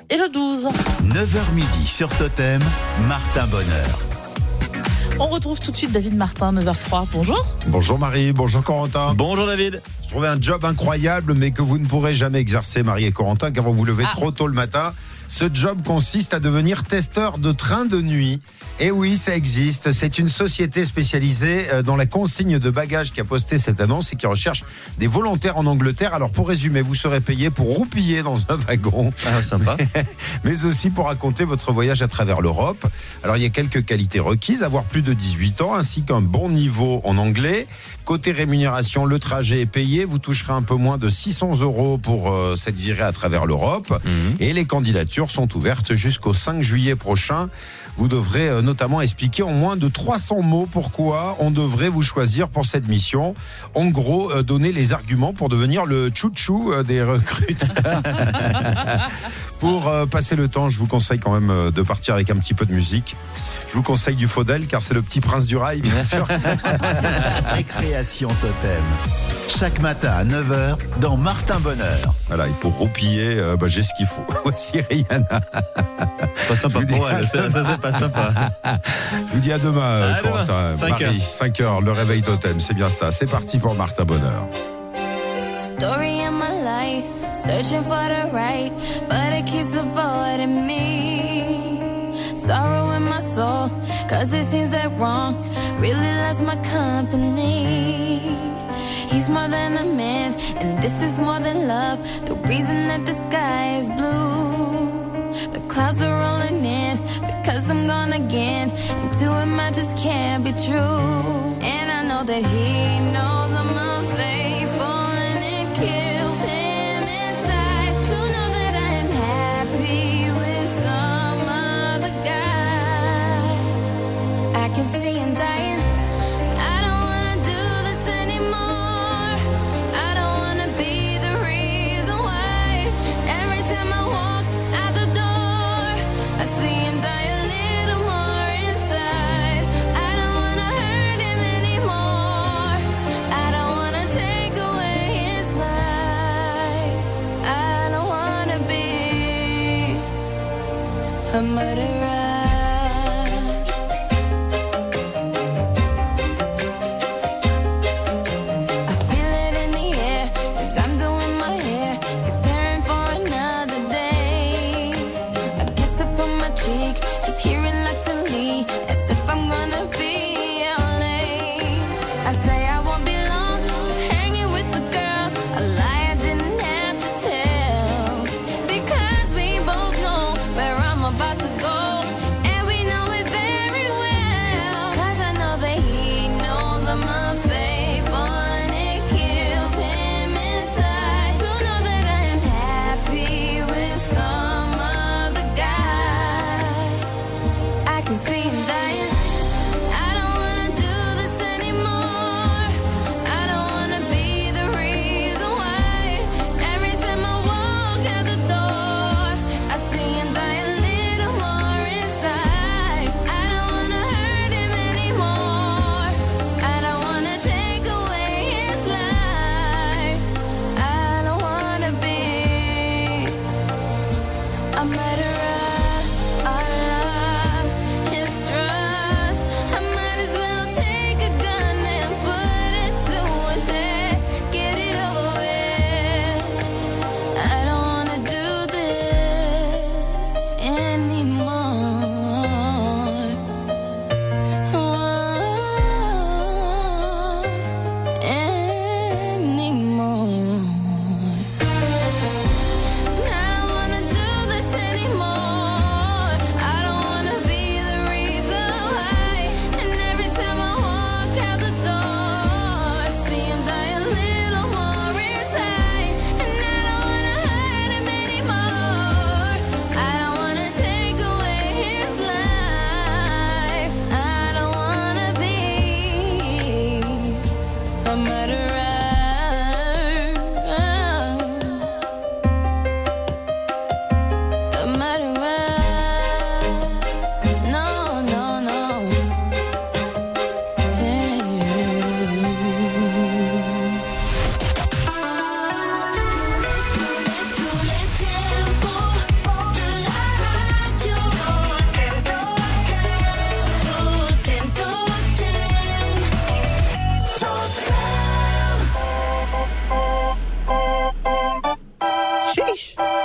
et le 12. 9h midi sur Totem, Martin Bonheur. On retrouve tout de suite David Martin, 9h03. Bonjour. Bonjour Marie, bonjour Corentin. Bonjour David. Je trouvais un job incroyable, mais que vous ne pourrez jamais exercer, Marie et Corentin, car vous vous levez trop tôt le matin. Ce job consiste à devenir testeur de train de nuit. Et oui, ça existe. C'est une société spécialisée dans la consigne de bagages qui a posté cette annonce et qui recherche des volontaires en Angleterre. Alors pour résumer, vous serez payé pour roupiller dans un wagon. Ah, sympa. Mais aussi pour raconter votre voyage à travers l'Europe. Alors il y a quelques qualités requises, avoir plus de 18 ans ainsi qu'un bon niveau en anglais. Côté rémunération, le trajet est payé. Vous toucherez un peu moins de 600 € pour cette virée à travers l'Europe. Et les candidatures sont ouvertes jusqu'au 5 juillet prochain. Vous devrez notamment expliquer en moins de 300 mots pourquoi on devrait vous choisir pour cette mission. En gros, donner les arguments pour devenir le chouchou des recruteurs. Pour passer le temps, je vous conseille quand même de partir avec un petit peu de musique. Je vous conseille du Faudel, car c'est le petit prince du rail, bien sûr. Récréation Totem. Chaque matin à 9h dans Martin Bonheur. Voilà, et pour roupiller, j'ai ce qu'il faut. Voici Rihanna. Pas sympa pour elle, ça c'est pas sympa. Je vous dis à demain, Corentin. 5h, le réveil Totem, c'est bien ça. C'est parti pour Martin Bonheur. Story in my life, searching for the right, but it keeps avoiding me. Sorrow in my soul, cause it seems that wrong really loves my company. He's more than a man, and this is more than love. The reason that the sky is blue, the clouds are rolling in, because I'm gone again, and to him I just can't be true. And I know that he knows I'm unfaithful, and it kills him inside to know that I am happy with some other guy. I can see him dying. I don't wanna do this anymore. I don't wanna be the reason why. Every time I walk out the door, I see him die a little more inside. I don't wanna hurt him anymore. I don't wanna take away his life. I don't wanna be a murderer. I feel it in the air as I'm doing my hair, preparing for another day. A kiss upon my cheek is here reluctantly, as if I'm gonna be out late. I say I won't be long, just hanging with the girls. A lie I didn't have to tell, because we both know where I'm about to go. riche.